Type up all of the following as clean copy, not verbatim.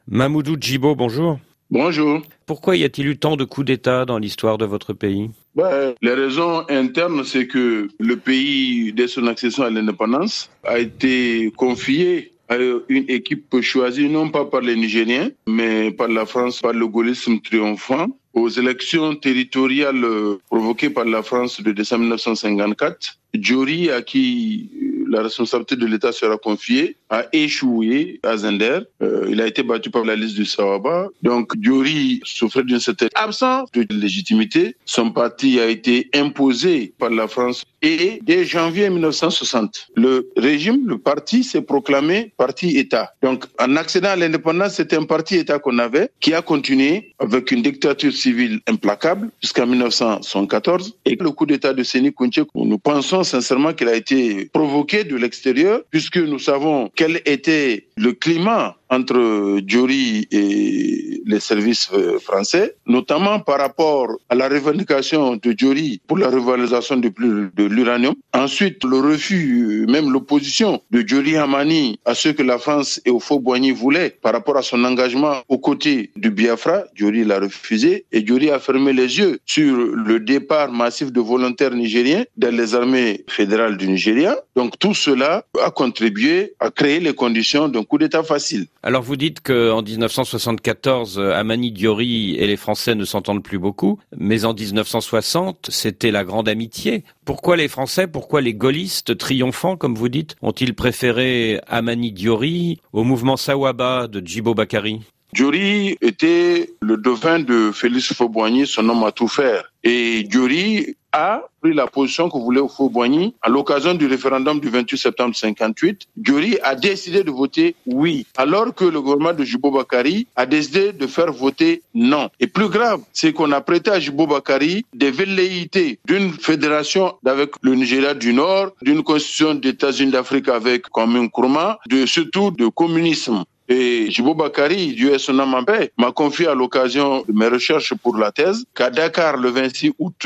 Mamoudou Djibo, bonjour. Bonjour. Pourquoi y a-t-il eu tant de coups d'État dans l'histoire de votre pays ? Les raisons internes, c'est que le pays, dès son accession à l'indépendance, a été confié à une équipe choisie non pas par les Nigériens, mais par la France, par le gaullisme triomphant, aux élections territoriales provoquées par la France de décembre 1954. Diori, à qui la responsabilité de l'État sera confiée, a échoué à Zender. Il a été battu par la liste du Sawaba. Donc Diori souffrait d'une certaine absence de légitimité. Son parti a été imposé par la France. Et dès janvier 1960, le parti s'est proclamé parti-État. Donc en accédant à l'indépendance, c'était un parti-État qu'on avait, qui a continué avec une dictature civile implacable jusqu'en 1974. Et le coup d'État de Séni Kountché, nous pensons sincèrement qu'il a été provoqué de l'extérieur, puisque nous savons quel était le climat entre Diori et les services français, notamment par rapport à la revendication de Diori pour la revalorisation de l'uranium. Ensuite, le refus, même l'opposition de Diori Hamani à ce que la France et Houphouët-Boigny voulaient par rapport à son engagement aux côtés du Biafra. Diori l'a refusé et Diori a fermé les yeux sur le départ massif de volontaires nigériens dans les armées fédérales du Nigeria. Donc tout cela a contribué à créer les conditions d'un coup d'État facile. Alors vous dites qu'en 1974, Hamani Diori et les Français ne s'entendent plus beaucoup, mais en 1960, c'était la grande amitié. Pourquoi les Français, pourquoi les gaullistes triomphants, comme vous dites, ont-ils préféré Hamani Diori au mouvement Sawaba de Djibo Bakary ? Diori était le dauphin de Félix Houphouët-Boigny, son homme à tout faire. Et Diori a pris la position que voulait Houphouët-Boigny à l'occasion du référendum du 28 septembre 58. Diori a décidé de voter oui, alors que le gouvernement de Djibo Bakary a décidé de faire voter non. Et plus grave, c'est qu'on a prêté à Djibo Bakary des velléités d'une fédération avec le Nigeria du Nord, d'une constitution des États-Unis d'Afrique avec Kwame Nkrumah, surtout de communisme. Et Djibo Bakary, Dieu est son âme en paix, m'a confié à l'occasion de mes recherches pour la thèse qu'à Dakar, le 26 août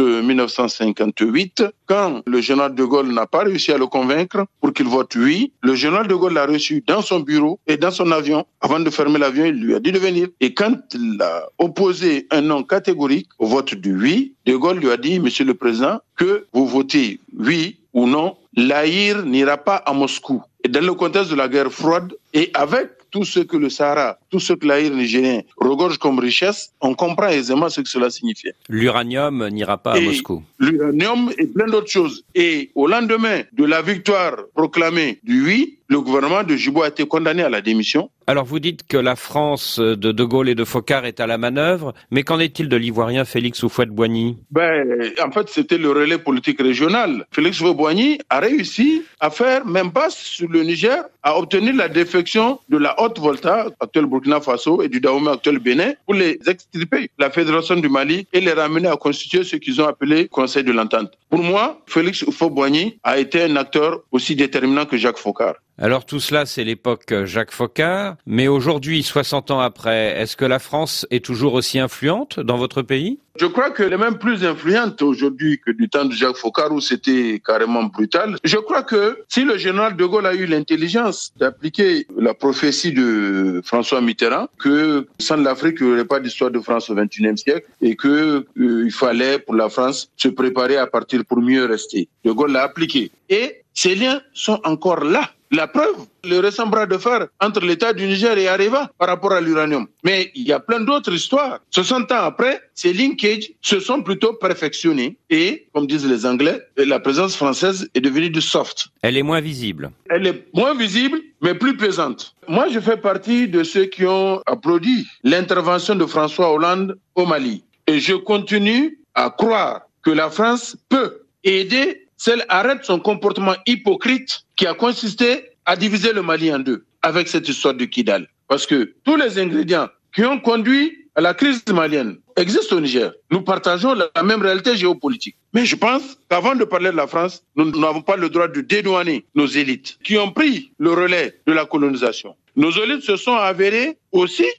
1958, quand le général de Gaulle n'a pas réussi à le convaincre pour qu'il vote oui, le général de Gaulle l'a reçu dans son bureau et dans son avion. Avant de fermer l'avion, il lui a dit de venir. Et quand il a opposé un non catégorique au vote du oui, de Gaulle lui a dit, Monsieur le Président, que vous votez oui ou non, l'Aïr n'ira pas à Moscou. Et dans le contexte de la guerre froide, et avec tout ce que le Sahara, tout ce que l'Aïr nigérien regorge comme richesse, on comprend aisément ce que cela signifiait. L'uranium n'ira pas à Moscou. L'uranium et plein d'autres choses. Et au lendemain de la victoire proclamée du oui, le gouvernement de Djibo a été condamné à la démission. Alors vous dites que la France de Gaulle et de Foccart est à la manœuvre, mais qu'en est-il de l'Ivoirien Félix Houphouët-Boigny ? En fait, c'était le relais politique régional. Félix Houphouët-Boigny a réussi à faire, même pas sur le Niger, à obtenir la défection de la Haute-Volta, actuelle Burkina Faso, et du Dahomey, actuel Bénin, pour les extirper, la Fédération du Mali, et les ramener à constituer ce qu'ils ont appelé Conseil de l'Entente. Pour moi, Félix Houphouët-Boigny a été un acteur aussi déterminant que Jacques Foccart. Alors tout cela, c'est l'époque Jacques Foccart, mais aujourd'hui, 60 ans après, est-ce que la France est toujours aussi influente dans votre pays ? Je crois qu'elle est même plus influente aujourd'hui que du temps de Jacques Foccart où c'était carrément brutal. Je crois que si le général de Gaulle a eu l'intelligence d'appliquer la prophétie de François Mitterrand, que sans l'Afrique, il n'y aurait pas d'histoire de France au XXIe siècle et qu'il fallait pour la France se préparer à partir pour mieux rester. De Gaulle l'a appliqué. Et ces liens sont encore là. La preuve, le récent bras de fer entre l'État du Niger et Areva par rapport à l'uranium. Mais il y a plein d'autres histoires. 60 ans après, ces linkages se sont plutôt perfectionnés et, comme disent les Anglais, la présence française est devenue du soft. Elle est moins visible. Elle est moins visible, mais plus pesante. Moi, je fais partie de ceux qui ont applaudi l'intervention de François Hollande au Mali. Et je continue à croire que la France peut aider celle arrête son comportement hypocrite qui a consisté à diviser le Mali en deux avec cette histoire de Kidal. Parce que tous les ingrédients qui ont conduit à la crise malienne existent au Niger. Nous partageons la même réalité géopolitique. Mais je pense qu'avant de parler de la France, nous n'avons pas le droit de dédouaner nos élites qui ont pris le relais de la colonisation. Nos élites se sont avérées aussi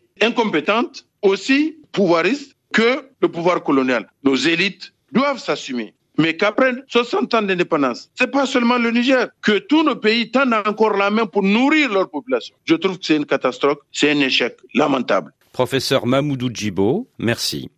incompétentes, aussi pouvoiristes que le pouvoir colonial. Nos élites doivent s'assumer. Mais qu'après 60 ans d'indépendance, c'est pas seulement le Niger, que tous nos pays tendent encore la main pour nourrir leur population. Je trouve que c'est une catastrophe, c'est un échec lamentable. Professeur Mamoudou Djibo, merci.